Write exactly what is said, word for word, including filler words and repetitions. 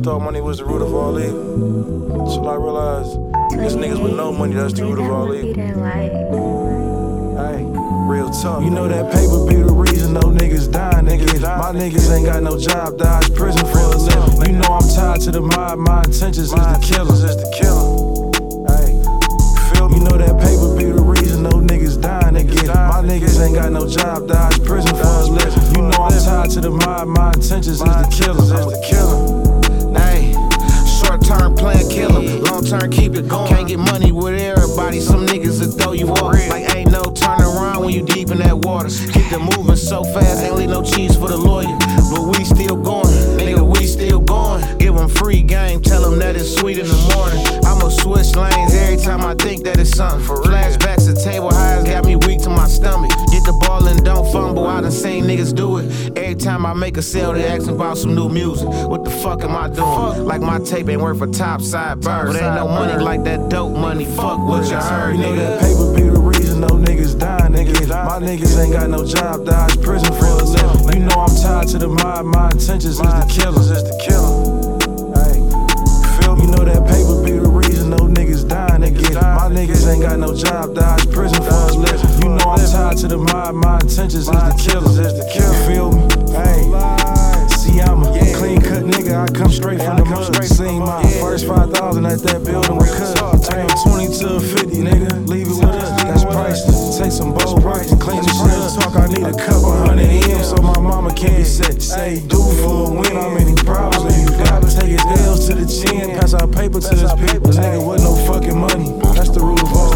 thought money was the root of all evil. Till I realized there's niggas with no money that's the root of all evil. Hey, real talk. You know that paper be the reason no niggas dying, niggas. My niggas ain't got no job, dodge prison for a living. You know I'm tied to the mob, my intentions is the killers. Is the killer. Hey, feel me? You know that paper be the reason no niggas dying, niggas. My niggas ain't got no job, dodge prison for a living. You know I'm tied to the mob, my intentions is the killers. I'm the killer. Hey, short term plan killer, long term keep it going. Can't get money with everybody, some niggas that throw you off. Like ain't no turning around when you deep in that water. Get the moving so fast, ain't leave no cheese for the lawyer. But we still going, nigga, we still going. Give them free game, tell them that it's sweet in the morning. I'ma switch lanes every time I think that it's something. Flashbacks to table highs got me weak to my stomach. Get the ball and don't fumble, I done seen niggas do it. Every time I make a sale, they ask about some new music. What the fuck am I doing? Like my tape ain't worth a top side bird. But ain't no money like that dope money, fuck what you heard, You know nigga. that paper be the reason no niggas dying, niggas. My niggas ain't got no job, dodge prison for a living. You know I'm tied to the mob, my intentions is the killers. Is the killer. Hey, feel me? You know that paper be the reason no niggas dying, niggas. My niggas ain't got no job, dodge prison for a living. You know I'm tied to the mob, my intentions is the killers. Is the killer. Feel me? Hey, see I'm a clean cut nigga, I come straight from the mud. Seen my first five thousand at that building with cut. Turn twenty to a fifty, nigga. Leave it with us, that's priceless. Take some bold rights and clean the shit up. Talk, I need a couple hundred M's so my mama can't be sick. Say, do for a win, how many problems you got? Take his L's to the chin, pass our paper to his people. Nigga with no fucking money, that's the rule of all.